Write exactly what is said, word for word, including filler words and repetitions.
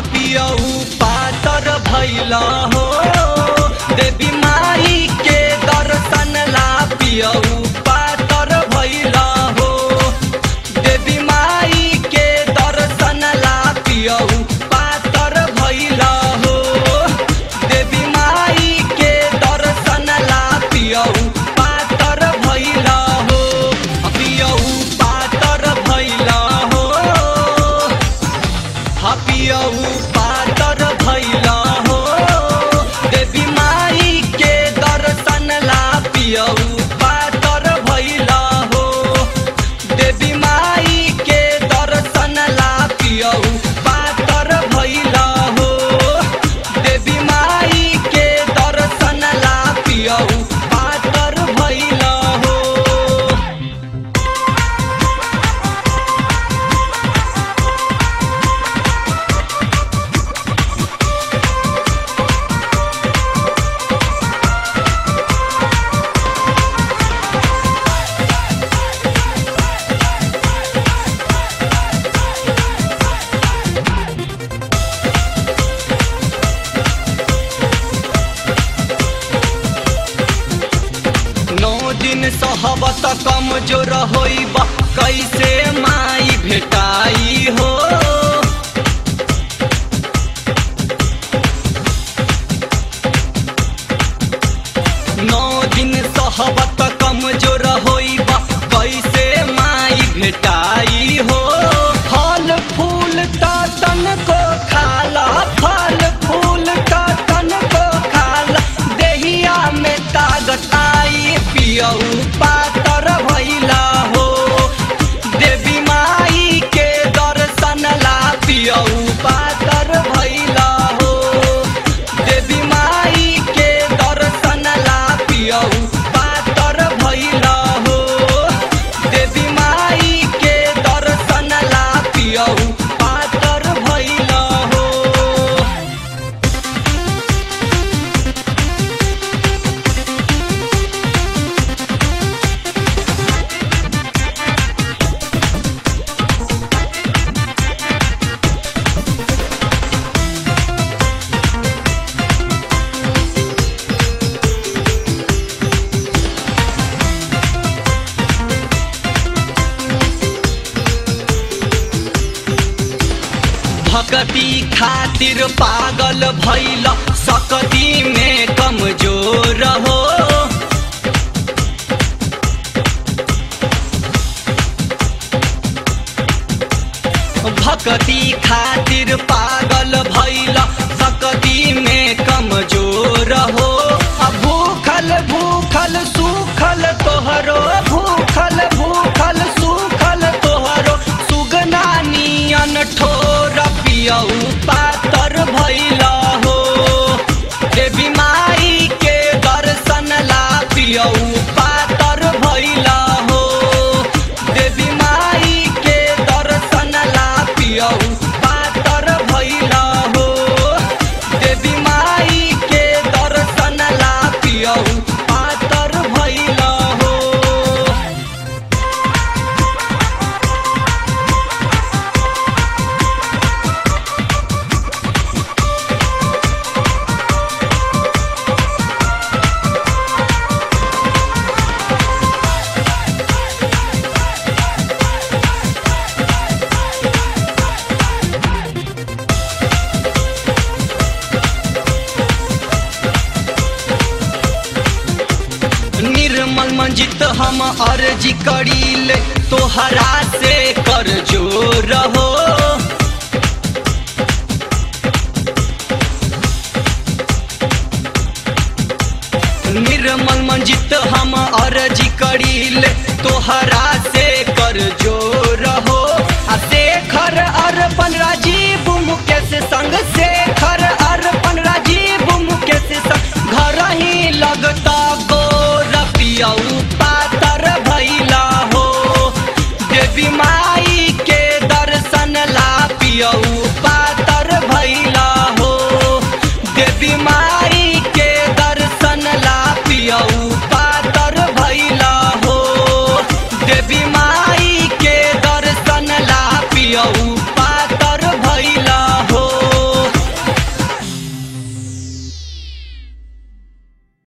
पियऊ पातर भैला हो देवी माई के दर्शन ला पियऊ पातर भैला हो देवी माई के दर्शन ला पियऊ पातर भैला हो देवी माई के दर्शन ला पियऊ पातर भैला हो पियऊ पातर भैला हो पियऊ पातर भैला हो देवी माई के दर्शन ला पियऊ पातर भैला हो देवी माई के दर्शन ला पियऊ पातर भैला हो देवी माई के दर्शन ला पियऊ पातर भैला हो। नौ दिन सहबत कमजोर होइब कैसे माई भेटाई हो नौ दिन सहबत कमजोर होइब कैसे माई भेटाई हो फल फूल ता तन को खाला फल फूल ता तन को खाला देहिया में ताकत आई पियऊ पातर भैला हो देवी माई के दर्शन ला पियऊ पातर भैला हो देवी माई के दर्शन ला पियऊ पातर भैला हो देवी माई के दर्शन ला पियऊ पातर भैला हो। भक्ति खातिर पागल भैल सकती में कमजोर हो भक्ति खातिर पागल भैल सकती में कमजोर हो भूखल भूखल सूखल तोहरो भूखल भूखल सूखल तोहरो सुगना नियन ठोर पियऊ पातर भैला हो देवी माई के दर्शन ला पियऊ पातर भैला हो देवी माई के दर्शन ला पियऊ पातर भैला हो देवी माई के दर्शन ला पियऊ पातर भैला हो। निर्मल मंजित हम अर्जी करीले तोहरा से कर जोर हो निर्मल मंजित हम अर्जी करीले तोहरा से